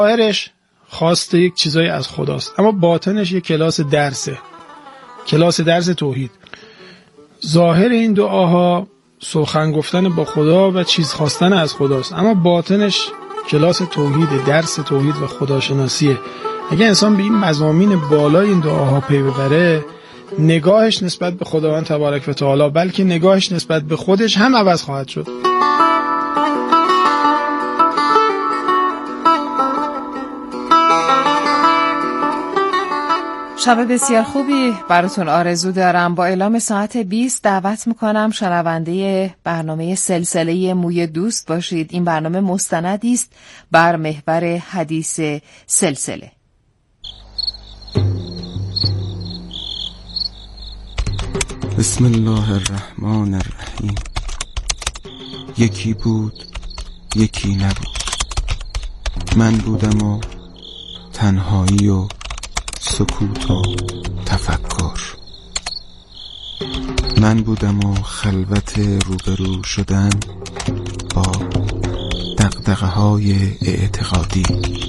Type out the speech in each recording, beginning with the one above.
ظاهرش خواسته یک چیزایی از خداست، اما باطنش یک کلاس درسه، کلاس درس توحید. ظاهر این دعاها سخن گفتن با خدا و چیز خواستن از خداست، اما باطنش کلاس توحید، درس توحید و خداشناسیه. اگه انسان به این مضامین بالای این دعاها پی ببره، نگاهش نسبت به خداوند تبارک و تعالی بلکه نگاهش نسبت به خودش هم عوض خواهد شد. شب بسیار خوبی براتون آرزو دارم. با اعلام ساعت 20 دعوت میکنم شنونده برنامه سلسله موی دوست باشید. این برنامه مستندی است بر محور حدیث سلسله. بسم الله الرحمن الرحیم. یکی بود یکی نبود، من بودم و تنهایی و سکوت و تفکر، من بودم و خلوت روبرو شدن با دغدغه‌های اعتقادی،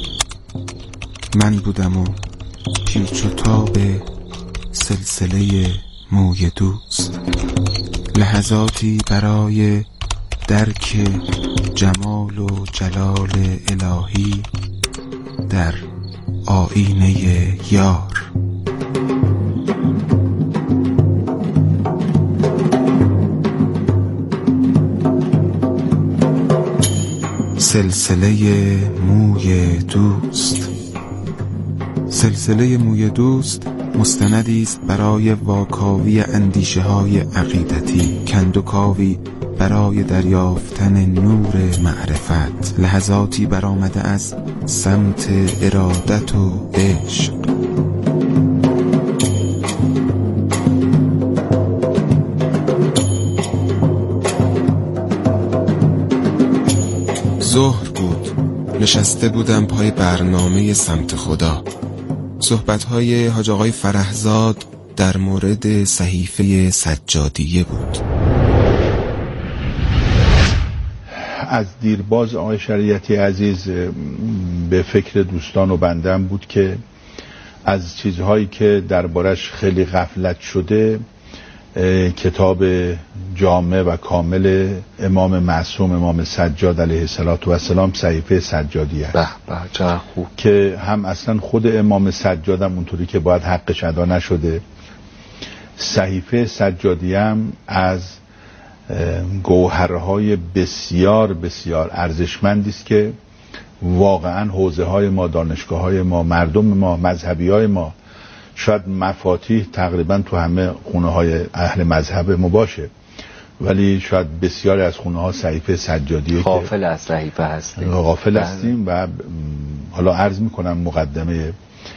من بودم و پیچ و تاب سلسله موی دوست، لحظاتی برای درک جمال و جلال الهی در آینه یار. سلسله موی دوست. سلسله موی دوست مستندی است برای واکاوی اندیشه‌های عقیدتی، کندوکاوی برای دریافتن نور معرفت، لحظاتی برآمده از سمت ارادت و عشق. ظهر بود، نشسته بودم پای برنامه سمت خدا. صحبت‌های حاج آقای فرحزاد در مورد صحیفه سجادیه بود. از دیرباز آقای شریعتی عزیز به فکر دوستان و بندم بود که از چیزهایی که دربارش خیلی غفلت شده کتاب جامع و کامل امام معصوم امام سجاد علیه السلام صحیفه سجادیه است. چقدر خوب. که هم اصلا خود امام سجاد هم اونطوری که باید حقش ادا نشده. صحیفه سجادیه هم از گوهرهای بسیار بسیار ارزشمندی است که واقعا حوزه های ما، دانشگاه های ما، مردم ما، مذهبی های ما، شاید مفاتیح تقریبا تو همه خونه های اهل مذهب ما باشه، ولی شاید بسیاری از خونه ها صحیفه سجادیه غافل از صحیفه هستیم، غافل هستیم. و حالا عرض میکنم مقدمه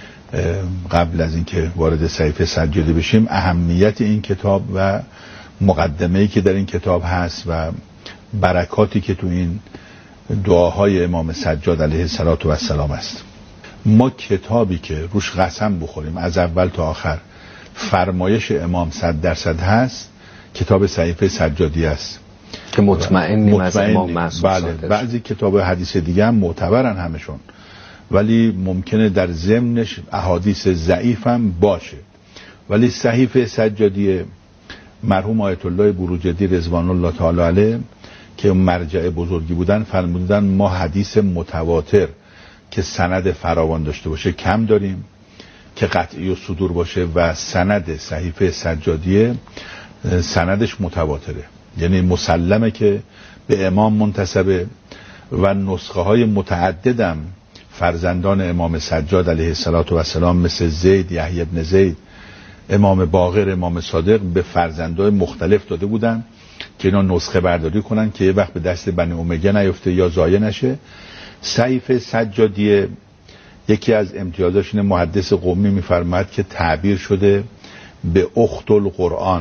قبل از اینکه وارد صحیفه سجادی بشیم اهمیت این کتاب و مقدمه‌ای که در این کتاب هست و برکاتی که تو این دعاهای امام سجاد علیه السلام است. ما کتابی که روش قسم بخوریم از اول تا آخر فرمایش امام 100% هست، کتاب صحیفه سجادی است که مطمئنیم از امام معصوم. بله، بعضی کتاب حدیث دیگه هم معتبرن همشون، ولی ممکنه در ضمنش احادیث ضعیف هم باشه. ولی صحیفه سجادی مرحوم آیت الله بروجردی رضوان الله تعالی علیه که مرجع بزرگی بودن فرمودن ما حدیث متواتر که سند فراوان داشته باشه کم داریم، که قطعی و صدور باشه، و سند صحیفه سجادیه سندش متواتره، یعنی مسلمه که به امام منتسبه و نسخه های متعددم فرزندان امام سجاد علیه السلام مثل زید، یحیی ابن زید، امام باقر، امام صادق به فرزندای مختلف داده بودن که اینا نسخه برداری کنن که یه وقت به دست بنی امیه نیفته یا ضایع نشه. صحیفه سجادیه یکی از امتیازاش اینه، محدث قمی میفرماید که تعبیر شده به اخت القرآن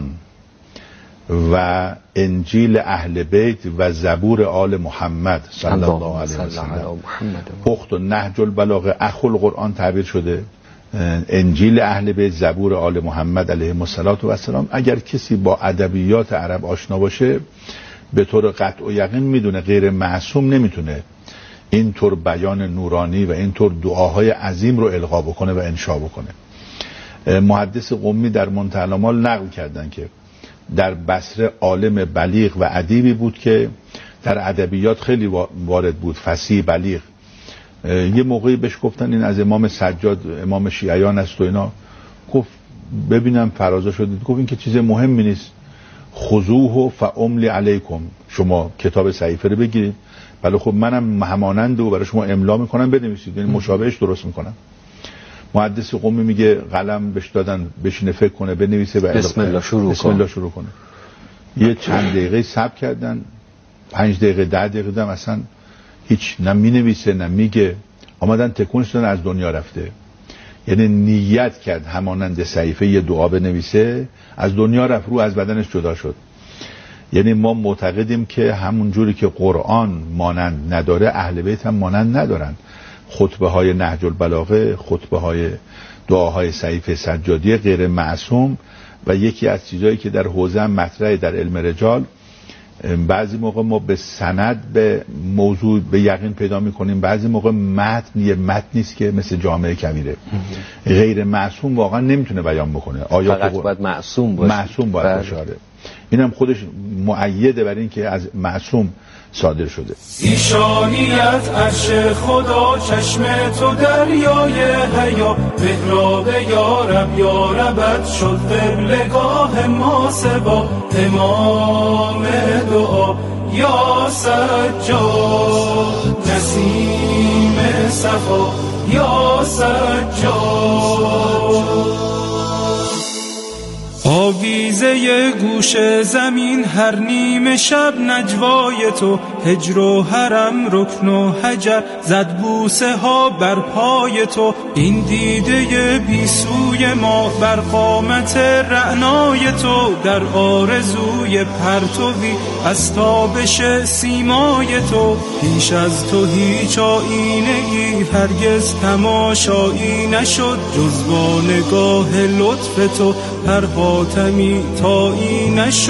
و انجیل اهل بیت و زبور آل محمد صلی الله علیه و سلم. اخت و نهج البلاغه اخو القرآن تعبیر شده، انجیل اهل بیت، زبور آل محمد علیهم السلام. اگر کسی با ادبیات عرب آشنا باشه به طور قطع و یقین میدونه غیر معصوم نمیتونه اینطور بیان نورانی و اینطور دعاهای عظیم رو القا بکنه و انشا بکنه. محدث قمی در منتهی الامال نقل کردن که در بصره عالم بلیغ و ادیبی بود که در ادبیات خیلی وارد بود، فصیح بلیغ. یه موقعی بهش گفتن این از امام سجاد امام شیعیان است و اینا، گفت ببینم فرازا شدید، گفت این که چیز مهمی نیست، خذوه فاملی علیکم، شما کتاب صحیفه رو بگیرید، بله خب منم همانند و برای شما املا میکنم بنویسید، یعنی مشابهش درست میکنم. محدث قمی میگه قلم بهش دادن بشینه فکر کنه بنویسه و بسم الله شروع کنه. یه چند دقیقه صبر کردن، 5 دقیقه 10 دقیقه دم اصلا هیچ نه مینویسه نه میگه، آمدن تکونش دادن از دنیا رفته. یعنی نیت کرد همانند صحیفه یه دعا بنویسه، از دنیا رفت، رو از بدنش جدا شد. یعنی ما معتقدیم که همون جوری که قرآن مانند نداره، اهل بیت هم مانند ندارن. خطبه های نهج البلاغه، خطبه های دعاهای صحیفه سجادیه غیر معصوم و یکی از چیزایی که در حوزه هم مطرحه در علم رجال، بعضی موقع ما به سند به موضوع به یقین پیدا میکنیم، بعضی موقع متن یه متن نیست که مثل جامعه کبیره. غیر معصوم واقعا نمیتونه بیان بکنه. فقط باید معصوم باشه. معصوم باید باشه. اینم خودش مؤیده بر این که از معصوم صادر شده. ایشانیت عرش خدا، چشم تو دریای حیا، محراب یارب یاربت شد قبلگاه ما سبا، امام دعا یا سجاد، نسیم صفا یا سجاد. آویزه گوش زمین هر نیمه شب نجوای تو، هجر و حرم رکن و حجر زد بوسه ها بر پای تو، این دیده بی سوی ما بر قامت رعنای تو، در آرزوی پرتوی از تابش سیمای تو، پیش از تو هیچ آینه ای هرگز تماشایی نشد، جز با نگاه لطف تو هر حاتمی تایی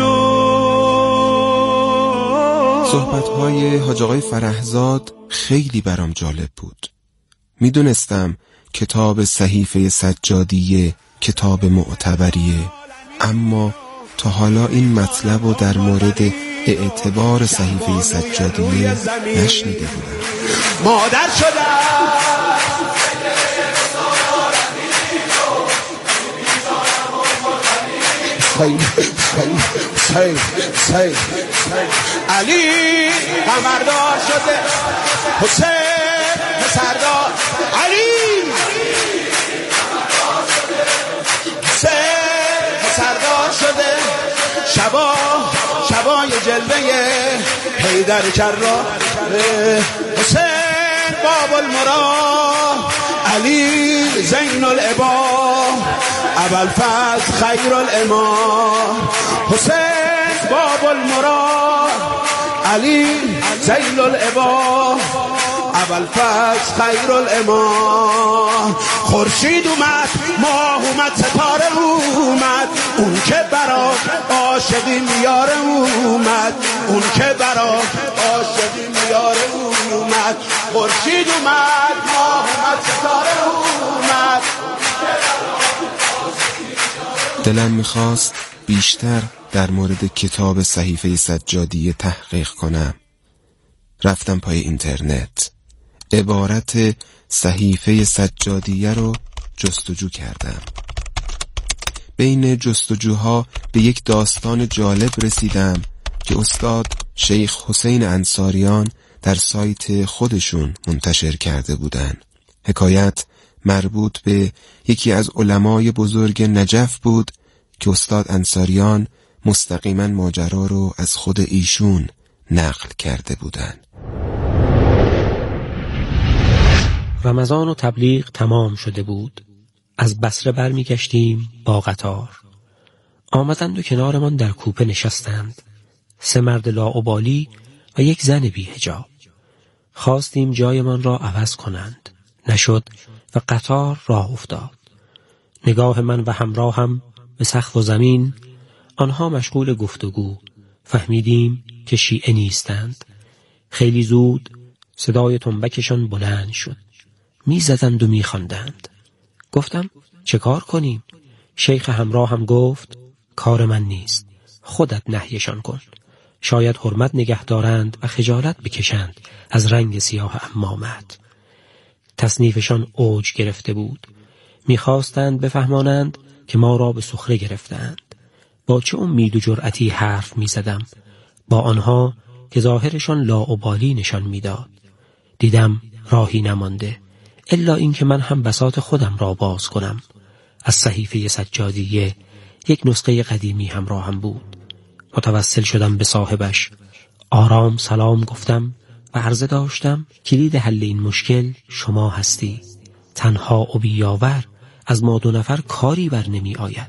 نشد. صحبت‌های حاج آقای فرحزاد خیلی برام جالب بود. میدونستم کتاب صحیفه سجادیه کتاب معتبریه، اما تا حالا این مطلب رو در مورد اعتبار صحیفه سجادیه نشنیده بودم. مادر شدم علی قمردار شده، حسین سردار، علی حسین سردار شده، شبای جلوه حیدر کرار، حسین باب المراد، علی زین العباد، ابوالفضل خیر الامام، حسین باب المراد، علی زین العباد، ابوالفضل خیر الامام. خورشید اومد، ماه اومد، ستاره اومد، اون که برا عاشقی میاره اومد، اون که برا عاشقی میاره اومد. خورشید اومد، ماه اومد، ستاره اومد. دلم میخواست بیشتر در مورد کتاب صحیفه سجادیه تحقیق کنم. رفتم پای اینترنت، عبارت صحیفه سجادیه رو جستجو کردم. بین جستجوها به یک داستان جالب رسیدم که استاد شیخ حسین انصاریان در سایت خودشون منتشر کرده بودن. حکایت مربوط به یکی از علمای بزرگ نجف بود که استاد انصاریان مستقیما ماجرا رو از خود ایشون نقل کرده بودن. رمضان و تبلیغ تمام شده بود. از بصره برمی گشتیم با قطار. آمدند و کنارمان در کوپه نشستند. 3 مرد لاابالی و 1 زن بی حجاب. خواستیم جایمان را عوض کنند. نشد و قطار راه افتاد. نگاه من و همراهم به سقف و زمین، آنها مشغول گفتگو. فهمیدیم که شیعه نیستند. خیلی زود صدای تنبکشان بلند شد. می‌زدند و می‌خواندند. گفتم چه کار کنیم؟ شیخ همراه هم گفت کار من نیست، خودت نهیشان کن. شاید حرمت نگه دارند و خجالت بکشند از رنگ سیاه عمامت. تصنیفشان اوج گرفته بود. می‌خواستند بفهمانند که ما را به سخره گرفتند. با چه امید و جرأتی حرف می‌زدم با آنها که ظاهرشان لاابالی نشان می‌داد. دیدم راهی نمانده الا اینکه من هم بساط خودم را باز کنم. از صحیفه سجادیه یک نسخه قدیمی همراهم بود. متوسل شدم به صاحبش، آرام سلام گفتم و عرضه داشتم کلید حل این مشکل شما هستی. تنها و بیاور از ما 2 نفر کاری بر نمی آید.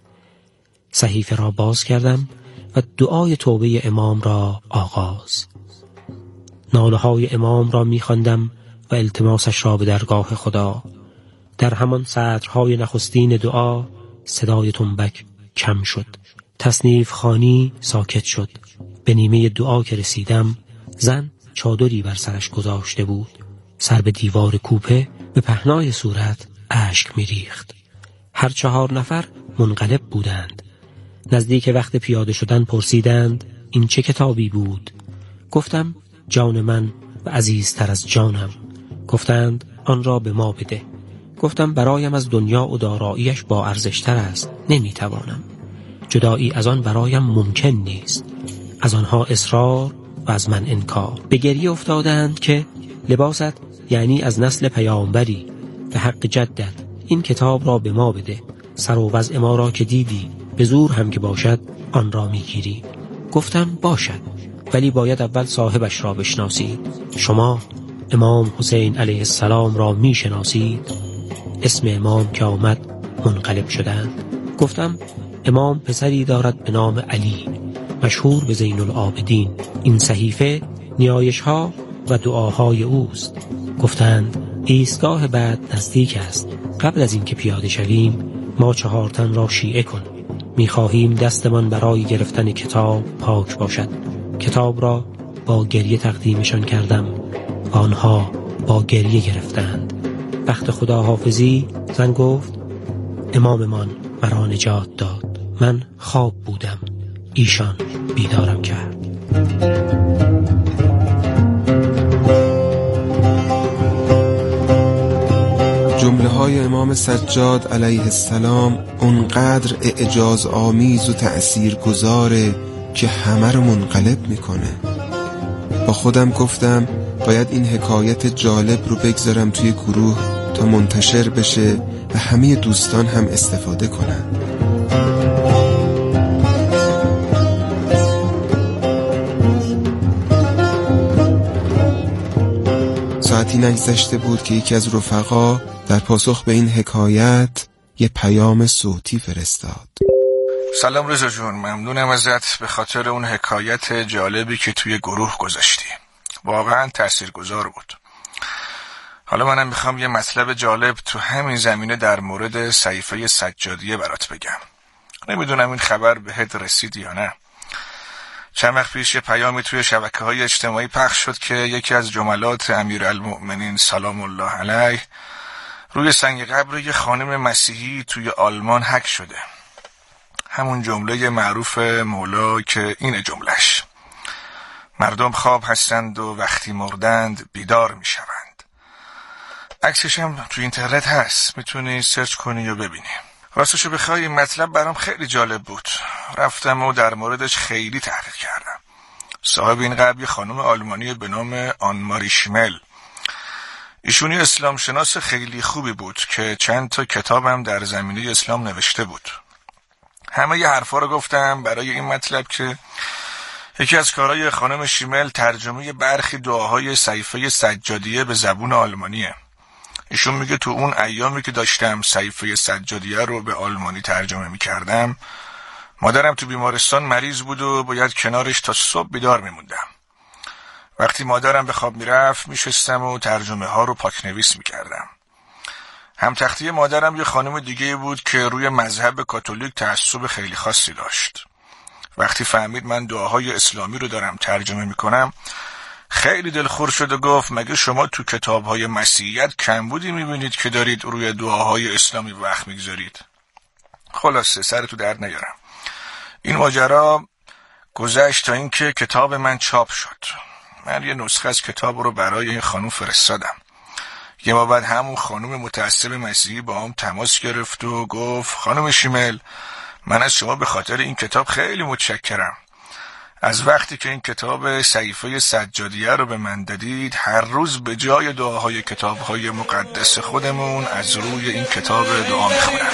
صحیفه را باز کردم و دعای توبه امام را آغاز. ناله های امام را می خواندم و التماسش را به درگاه خدا. در همان سطرهای نخستین دعا صدای تنبک کم شد. تصنیف خانی ساکت شد. به نیمه دعا که رسیدم زن چادری بر سرش گذاشته بود. سر به دیوار کوپه به پهنای صورت اشک می ریخت. هر 4 نفر منقلب بودند. نزدیک وقت پیاده شدن پرسیدند این چه کتابی بود؟ گفتم جان من و عزیزتر از جانم. گفتند آن را به ما بده. گفتم برایم از دنیا و داراییش با ارزشتر است، نمیتوانم. جدایی از آن برایم ممکن نیست. از آنها اصرار و از من انکار. به گریه افتادند که لباست یعنی از نسل پیامبری، به حق جدت این کتاب را به ما بده. سر و وضع ما را که دیدی، به زور هم که باشد آن را میگیری. گفتم باشد، ولی باید اول صاحبش را بشناسید. شما امام حسین علیه السلام را میشناسید؟ اسم امام که آمد منقلب شدند. گفتم امام پسری دارد به نام علی، مشهور به زین العابدین. این صحیفه نیایش ها و دعاهای اوست. گفتند ایستگاه بعد نزدیک است. قبل از اینکه پیاده شویم ما 4 تن را شیعه کن. می‌خواهیم دستمان برای گرفتن کتاب پاک باشد. کتاب را با گریه تقدیمشان کردم و آنها با گریه گرفتند. وقت خداحافظی زن گفت اماممان مرا نجات داد. من خواب بودم، ایشان بیدارم کرد. جمله های امام سجاد علیه السلام اونقدر اعجاز آمیز و تأثیر گذاره که همه رو منقلب میکنه. با خودم گفتم باید این حکایت جالب رو بگذارم توی گروه تا منتشر بشه و همه دوستان هم استفاده کنن. ساعتی نگذشته بود که یکی از رفقا در پاسخ به این حکایت یه پیام صوتی فرستاد. سلام رضا جون، ممنونم ازت به خاطر اون حکایت جالبی که توی گروه گذاشتی. واقعا تاثیرگذار بود. حالا منم میخوام یه مطلب جالب تو همین زمینه در مورد صحیفه سجادیه برات بگم. نمیدونم این خبر بهت رسید یا نه. چند وقت پیش یه پیامی توی شبکه‌های اجتماعی پخش شد که یکی از جملات امیرالمؤمنین سلام الله علیه روی سنگ قبر یه خانم مسیحی توی آلمان حک شده. همون جمله معروف مولا که این جملهش: مردم خواب هستند و وقتی مردند بیدار میشوند. عکسش هم توی اینترنت هست، میتونی سرچ کنی و ببینی. راستشو بخوای این مطلب برام خیلی جالب بود. رفتم و در موردش خیلی تحقیق کردم. صاحب این قبر یه خانم آلمانی به نام آن ماری شیمل. ایشونی اسلام شناس خیلی خوبی بود که چند تا کتابم در زمینه اسلام نوشته بود. همه ی حرفا رو گفتم برای این مطلب که یکی از کارهای خانم شیمل ترجمه برخی دعاهای صحیفه سجادیه به زبون آلمانیه. ایشون میگه تو اون ایامی که داشتم صحیفه سجادیه رو به آلمانی ترجمه میکردم، مادرم تو بیمارستان مریض بود و باید کنارش تا صبح بیدار میموندم. وقتی مادرم به خواب میرفت میشستم و ترجمه ها رو پاکنویس میکردم. هم تختی مادرم یه خانم دیگه بود که روی مذهب کاتولیک تعصب خیلی خاصی داشت. وقتی فهمید من دعاهای اسلامی رو دارم ترجمه میکنم، خیلی دلخور شد و گفت مگه شما تو کتاب‌های مسیحیت کمبودی می‌بینید که دارید روی دعاهای اسلامی وقت می‌گذارید؟ خلاصه سر تو درد نیارم. این ماجرا گذشت تا اینکه کتاب من چاپ شد. من یه نسخه از کتاب رو برای این خانم فرستادم. یه ما بعد همون خانم متعصب مسیحی با هم تماس گرفت و گفت خانم شیمل، من از شما به خاطر این کتاب خیلی متشکرم. از وقتی که این کتاب صحیفه سجادیه رو به من دادید، هر روز به جای دعاهای کتابهای مقدس خودمون از روی این کتاب دعا میخونم.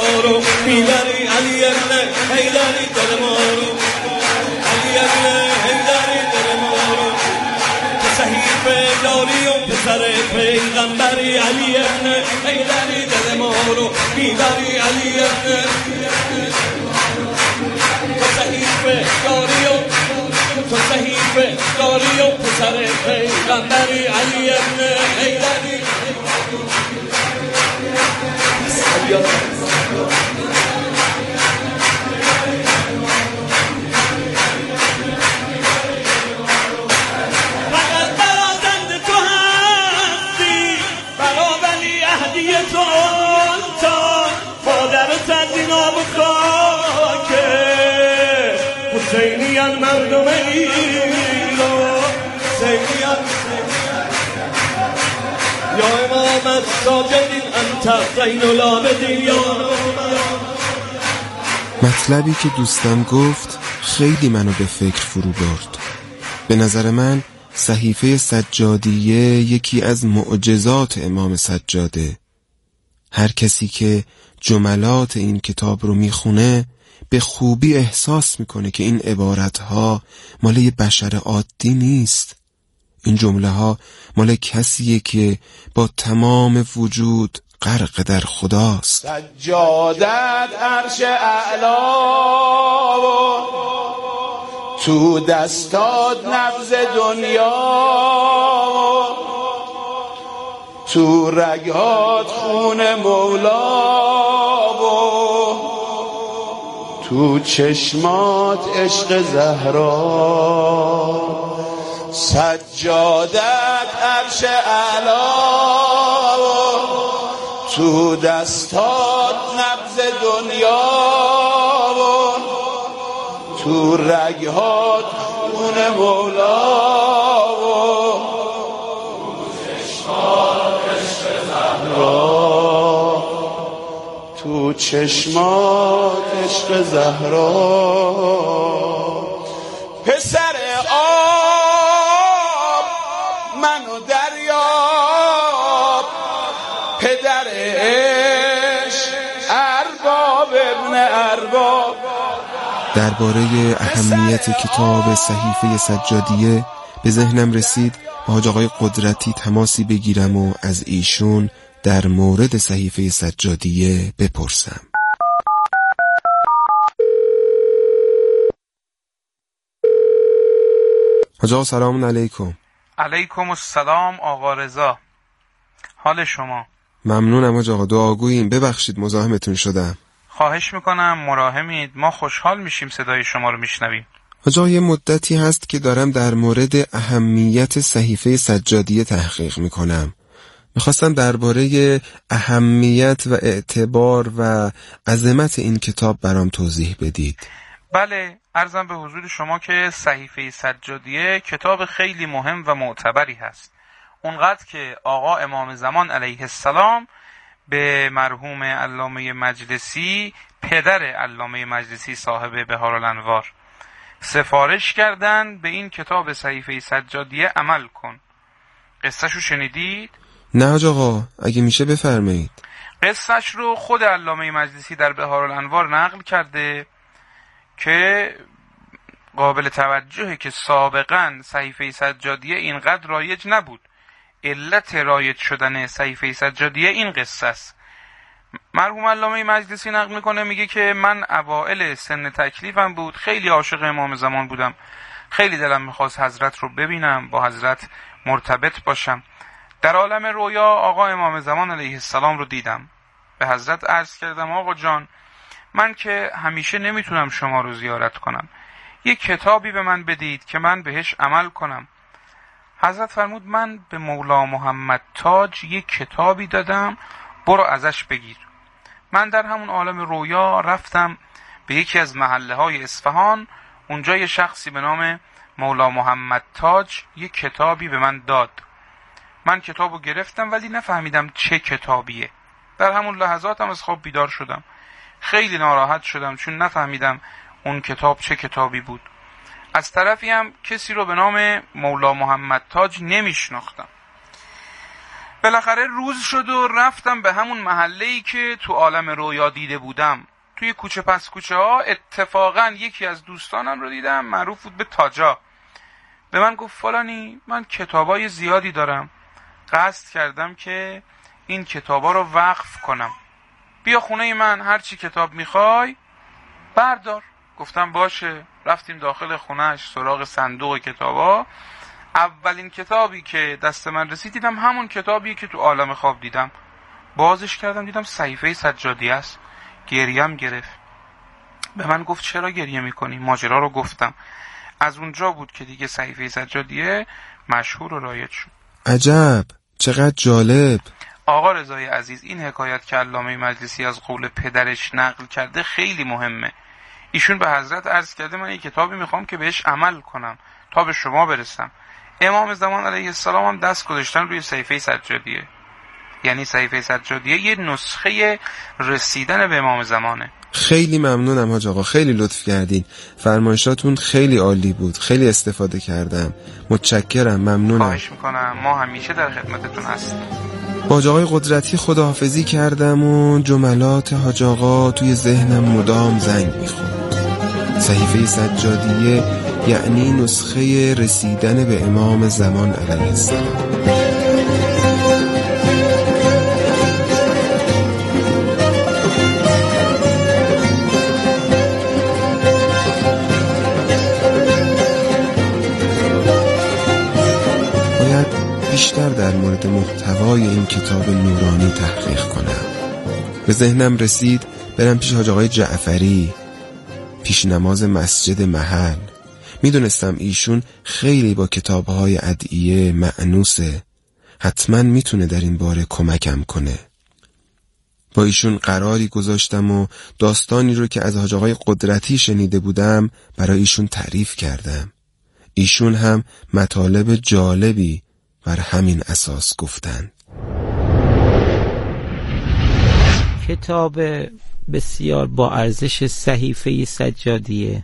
صحیفه داری و پسر پیغمبری علی ابن حیدری، دل ما رو میبری علی ابن. تو صحیفه داری و پسر پیغمبری علی ابن حیدری. حسینیان مردم ایران، حسینیان یا امام الساجدین انت زین العابدین. مطلبی که دوستم گفت خیلی منو به فکر فرو برد. به نظر من صحیفه سجادیه یکی از معجزات امام سجاده. هر کسی که جملات این کتاب رو میخونه به خوبی احساس میکنه که این عبارتها مال یه بشر عادی نیست. این جمله ها مال کسیه که با تمام وجود غرق در خداست. سجادت عرش اعلا تو دستات نبض دنیا، تو رگهات خون مولا، تو چشمات عشق زهرا. سجادت عرش اعلا تو دستات نبض دنیا، تو رگهات خون مولا، تو چشمات عشق زهرا. پسر آب منو دریاب، پدر عشق ارباب ابن ارباب. درباره اهمیت کتاب صحیفه سجادیه به ذهنم رسید با حاج آقای قدرتی تماسی بگیرم و از ایشون در مورد صحیفه سجادیه بپرسم. حاج آقا سلام علیکم. علیکم السلام آقا رضا، حال شما؟ ممنونم حاج آقا، دعاگوییم. ببخشید مزاحمتون شدم. خواهش میکنم، مراحمید، ما خوشحال میشیم صدای شما رو میشنویم. حاج آقا یه مدتی هست که دارم در مورد اهمیت صحیفه سجادیه تحقیق میکنم. میخواستم درباره اهمیت و اعتبار و عظمت این کتاب برام توضیح بدید. بله، عرضم به حضور شما که صحیفه سجادیه کتاب خیلی مهم و معتبری هست. اونقدر که آقا امام زمان علیه السلام به مرحوم علامه مجلسی، پدر علامه مجلسی صاحب بهارالانوار، سفارش کردن به این کتاب صحیفه سجادیه عمل کن. قصه‌شو شنیدید؟ نه حاج آقا، اگه میشه بفرمایید. قصه‌ش رو خود علامه مجلسی در بهارالانوار نقل کرده که قابل توجهه که سابقاً صحیفه سجادیه اینقدر رایج نبود. علت رایج شدن صحیفه سجادیه این قصه است. مرحوم علامه مجلسی نقل میکنه، میگه که من اوائل سن تکلیفم بود، خیلی عاشق امام زمان بودم، خیلی دلم میخواست حضرت رو ببینم، با حضرت مرتبط باشم. در عالم رویا آقا امام زمان علیه السلام رو دیدم. به حضرت عرض کردم آقا جان، من که همیشه نمیتونم شما رو زیارت کنم، یک کتابی به من بدید که من بهش عمل کنم. حضرت فرمود من به مولا محمد تاج یک کتابی دادم، برو ازش بگیر. من در همون عالم رویا رفتم به یکی از محله های اصفهان. اونجا یه شخصی به نام مولا محمد تاج یک کتابی به من داد. من کتابو گرفتم ولی نفهمیدم چه کتابیه. در همون لحظات هم از خواب بیدار شدم. خیلی ناراحت شدم چون نفهمیدم اون کتاب چه کتابی بود. از طرفی هم کسی رو به نام مولا محمد تاج نمیشناختم. بالاخره روز شد و رفتم به همون محله‌ای که تو عالم رویا دیده بودم. توی کوچه پس کوچه ها اتفاقا یکی از دوستانم رو دیدم، معروف بود به تاجا. به من گفت فلانی من کتابای زیادی دارم، قصد کردم که این کتابا رو وقف کنم، بیا خونه من، هر چی کتاب میخوای بردار. گفتم باشه. رفتیم داخل خونهش سراغ صندوق کتابا. اولین کتابی که دست من رسید دیدم همون کتابیه که تو عالم خواب دیدم. بازش کردم دیدم صحیفه سجادیه است. گریم گرفت. به من گفت چرا گریه میکنی؟ ماجرا رو گفتم. از اونجا بود که دیگه صحیفه سجادیه مشهور و رایج شد. عجب، چقدر جالب. آقا رضای عزیز، این حکایت که علامه مجلسی از قول پدرش نقل کرده خیلی مهمه. ایشون به حضرت عرض کرده من یک کتابی میخوام که بهش عمل کنم تا به شما برسم. امام زمان علیه السلام هم دست گذاشتن روی صحیفه سجادیه. یعنی صحیفه سجادیه یه نسخه رسیدن به امام زمانه. خیلی ممنونم حاج آقا، خیلی لطف کردین. فرمایشاتون خیلی عالی بود، خیلی استفاده کردم. متشکرم، ممنونم. خواهش میکنم، ما همیشه در خدمتتون هستیم. با حاج آقای قدرتی خداحافظی کردم و جملات حاج آقا توی ذهنم مدام زنگ میخورد. صحیفه سجادیه یعنی نسخه رسیدن به امام زمان علیه السلام. بیشتر در مورد محتوای این کتاب نورانی تحقیق کنم. به ذهنم رسید برم پیش حاج آقای جعفری، پیش نماز مسجد محل. میدونستم ایشون خیلی با کتابهای ادعیه مأنوسه، حتما میتونه در این باره کمکم کنه. با ایشون قراری گذاشتم و داستانی رو که از حاج آقای قدرتی شنیده بودم برای ایشون تعریف کردم. ایشون هم مطالب جالبی بر همین اساس گفتن. کتاب بسیار با ارزش صحیفه سجادیه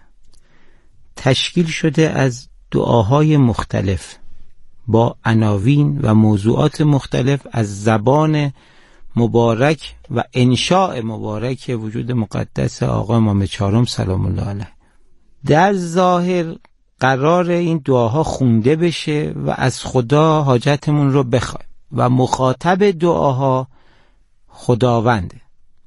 تشکیل شده از دعاهای مختلف با عناوین و موضوعات مختلف از زبان مبارک و انشاء مبارک وجود مقدس آقا امام چهارم سلام الله علیه. در ظاهر قرار این دعاها خونده بشه و از خدا حاجتمون رو بخوایم و مخاطب دعاها خداونده.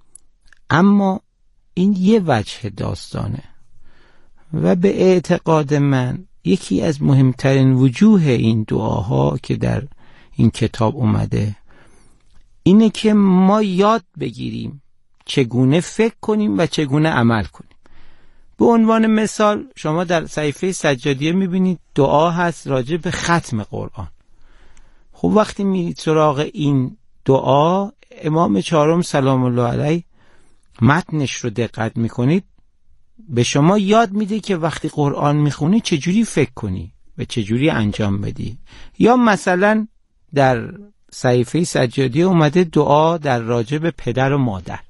اما این یه وجه داستانه و به اعتقاد من یکی از مهمترین وجوه این دعاها که در این کتاب اومده اینه که ما یاد بگیریم چگونه فکر کنیم و چگونه عمل کنیم. به عنوان مثال شما در صحیفه سجادیه میبینید دعا هست راجع به ختم قرآن. خب وقتی میرید سراغ این دعا، امام چهارم سلام الله علیه متنش رو دقت میکنید، به شما یاد میده که وقتی قرآن میخونی چجوری فکر کنی و چجوری انجام بدی. یا مثلا در صحیفه سجادیه اومده دعا در راجع به پدر و مادر.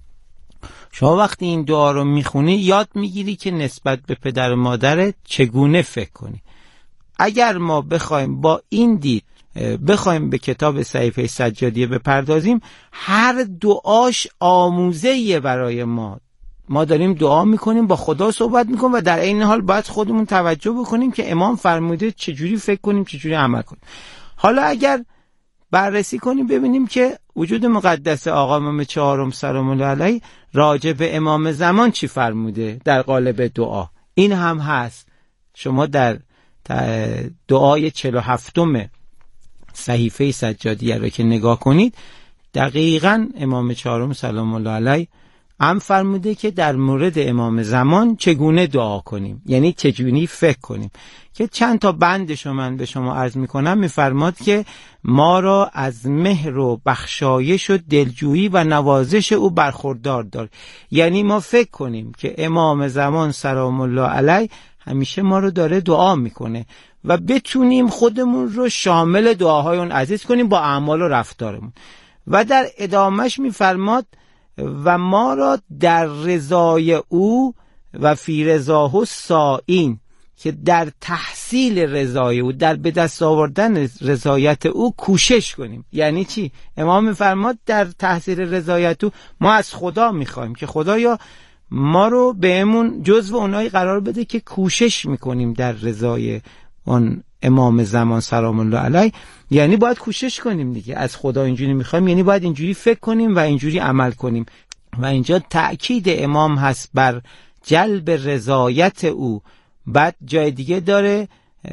شما وقتی این دعا رو میخونی یاد میگیری که نسبت به پدر و مادرت چگونه فکر کنی. اگر ما بخوایم با این دید بخوایم به کتاب صحیفه سجادیه بپردازیم، هر دعاش آموزه‌ایه برای ما. ما داریم دعا میکنیم، با خدا صحبت میکنیم و در این حال باید خودمون توجه بکنیم که امام فرموده چجوری فکر کنیم، چجوری عمل کنیم. حالا اگر بررسی کنیم ببینیم که وجود مقدس آقا امام چهارم سلام الله علیه راجع به امام زمان چی فرموده در قالب دعا. این هم هست. شما در دعای 47م صحیفه سجادیه رو که نگاه کنید، دقیقاً امام چهارم سلام الله علیه هم فرموده که در مورد امام زمان چگونه دعا کنیم، یعنی چگونه فکر کنیم، که چند تا بندشو من به شما عرض میکنم. میفرماد که ما را از مهر و بخشایش و دلجویی و نوازش او برخوردار دار. یعنی ما فکر کنیم که امام زمان سلام الله علیه همیشه ما رو داره دعا میکنه و بتونیم خودمون رو شامل دعاهای اون عزیز کنیم با اعمال و رفتارمون. و در ادامهش میفرماد و ما را در رضای او و فی رضاه سائین، که در تحصیل رضای او، در به دست آوردن رضایت او کوشش کنیم. یعنی چی؟ امام میفرماد در تحصیل رضایت او ما از خدا میخوایم که خدایا ما رو بهمون جزو اونایی قرار بده که کوشش میکنیم در رضای اون امام زمان سلام الله علیه. یعنی باید کوشش کنیم دیگه، از خدا اینجوری میخوایم، یعنی باید اینجوری فکر کنیم و اینجوری عمل کنیم. و اینجا تأکید امام هست بر جلب رضایت او. بعد جای دیگه داره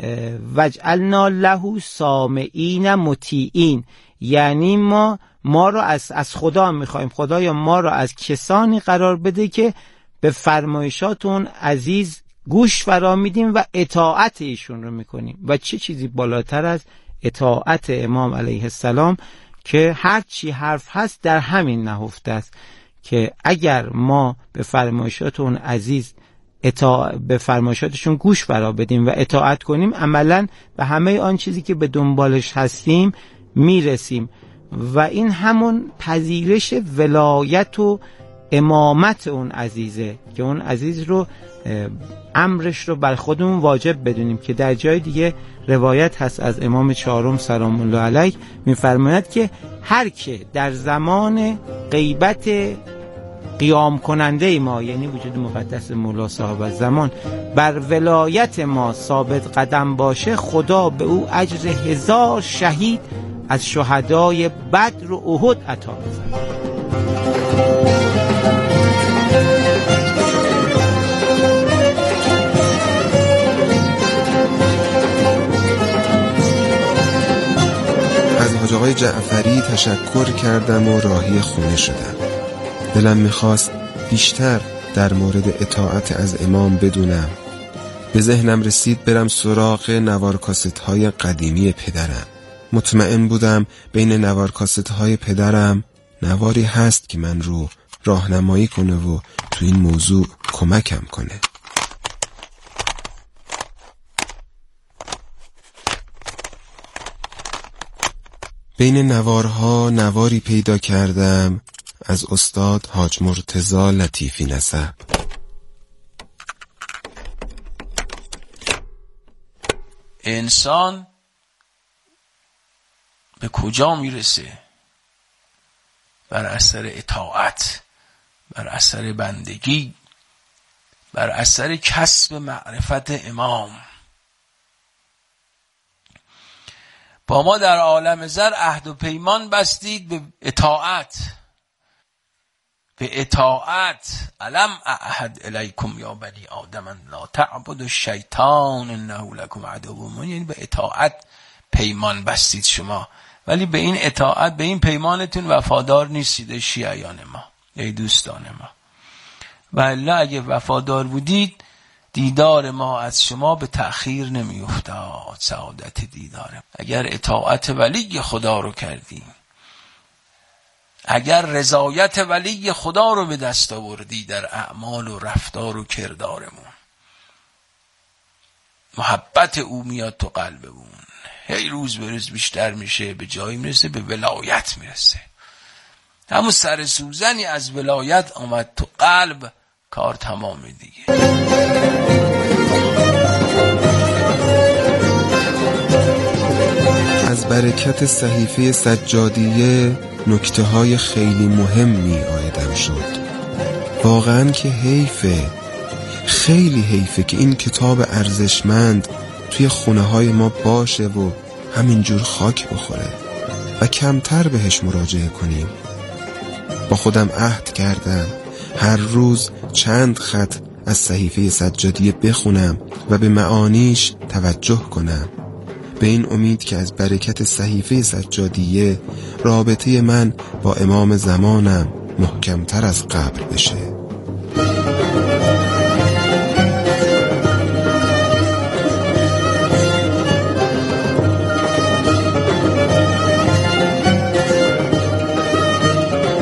وجعلنا له سامعین مطیعین، یعنی ما رو از خدا میخوایم، خدایا ما رو از کسانی قرار بده که به فرمایشات اون عزیز گوش فرا میدیم و اطاعت ایشون رو میکنیم. و چه چیزی بالاتر از اطاعت امام علیه السلام که هر چی حرف هست در همین نهفته است که اگر ما به فرمایشات اون عزیز به فرمایشاتشون گوش فرا بدیم و اطاعت کنیم، عملاً به همه آن چیزی که به دنبالش هستیم میرسیم. و این همون پذیرش ولایت و امامت اون عزیزه که اون عزیز رو امرش رو بر خودمون واجب بدونیم. که در جای دیگه روایت هست از امام چهارم سلام الله علیه میفرماید که هر که در زمان غیبت قیام کننده ما، یعنی وجود مقدس مولا صاحب زمان، بر ولایت ما ثابت قدم باشه، خدا به او اجر 1000 شهید از شهدای بدر و احد عطا بزنه. از حاج آقای جعفری تشکر کردم و راهی خونه شدم. دلم میخواست بیشتر در مورد اطاعت از امام بدونم. به ذهنم رسید برم سراغ نوارکاست های قدیمی پدرم. مطمئن بودم بین نوارکاست های پدرم نواری هست که من رو راهنمایی کنه و تو این موضوع کمکم کنه. بین نوارها نواری پیدا کردم از استاد حاج مرتضی لطیفی نسب. انسان به کجا میرسه؟ بر اثر اطاعت، بر اثر بندگی، بر اثر کسب معرفت امام. با ما در عالم زر عهد و پیمان بستید به اطاعت. به اطاعت علم اعهد الیکم یا بنی آدم ان لا تعبدوا الشیطان انه لکم عدو مبین. یعنی به اطاعت پیمان بستید شما، ولی به این اطاعت، به این پیمانتون وفادار نیستید شیعیان ما، ای دوستان ما. و الا اگه وفادار بودید دیدار ما از شما به تأخیر نمی افتاد، سعادت دیدارم. اگر اطاعت ولی خدا رو کردیم، اگر رضایت ولی خدا رو به دست آوردی در اعمال و رفتار و کردارمون، محبت او میاد تو قلبمون، هی روز به روز بیشتر میشه، به جایی میرسه به ولایت میرسه. همون سر سوزنی از ولایت آمد تو قلب، کار تمامه دیگه. از برکت صحیفه سجادیه نکته های خیلی مهمی آیدم شد. واقعا که حیفه، خیلی حیفه که این کتاب ارزشمند توی خونه های ما باشه و همینجور خاک بخوره و کمتر بهش مراجعه کنیم. با خودم عهد کردم هر روز چند خط از صحیفه سجادیه بخونم و به معانیش توجه کنم، به این امید که از برکت صحیفه سجادیه رابطه من با امام زمانم محکمتر از قبل بشه.